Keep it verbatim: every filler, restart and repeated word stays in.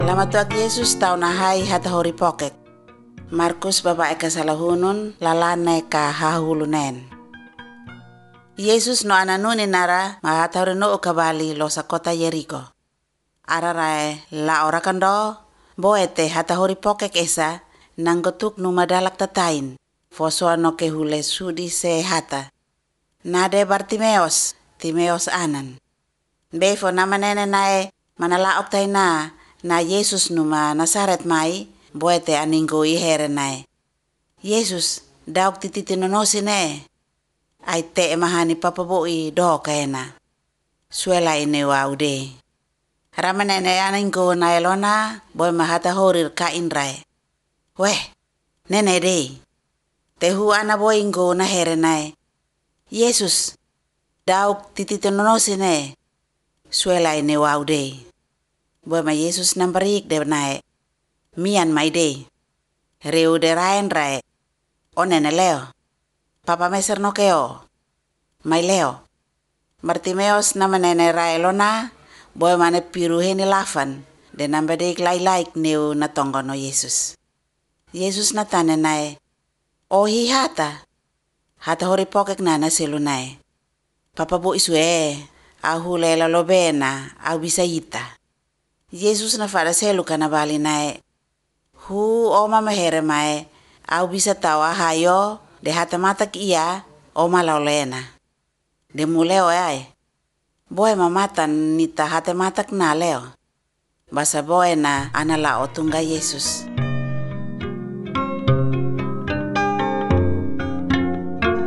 Lama tuak Yesus tau nahai hata hori pokek. Markus bapa eka salahunun lalane ka hahulunen. Yesus no ananuni nara ma hata hori no ukabali lo sa kota Yeriko. Ararae la ora kando boete hata hori pokek esa nanggotuk no madalak tatain. Fosua no kehule sudi se hata. Nade Bartimeos, Timeos anan. Befo nama nene nae manala oktai na na Yesus numa Nasaret mai boete aninggo ihere nae. Yesus dauk tititi nonosi ne. Ai te mahani papaboi do kaena. Suela ine wa ude. Rama nene aninggo nae lona boy mahata horir ka inrae. Weh, nene de. Tehu ana boy ingo na here nae. Yesus dauk tititi nonosi ne. Suela ine wa ude. Boy ma Yesus nambarik de nae. Mian mai de. Reu de raen rae. O nene leo. Papa meser no keo. Mai leo. Bartimeos nama nene rae lona. Boy mane piru heni lafan. De namba de lai laik neu na tongo no Yesus. Yesus natane nae. O hi hata. Hata hori pokek nana selu nae. Papa bo isue. Au hulela lobena. Au bisa ita. Yesus na fada selu kana bali nae. Hu oma mahere mae. Au bisa tawa hayo. De hata matak iya. Oma laulena. De muleo ay. Boy mamatan nita hata matak na leo. Basa boy na anala o tungga Yesus.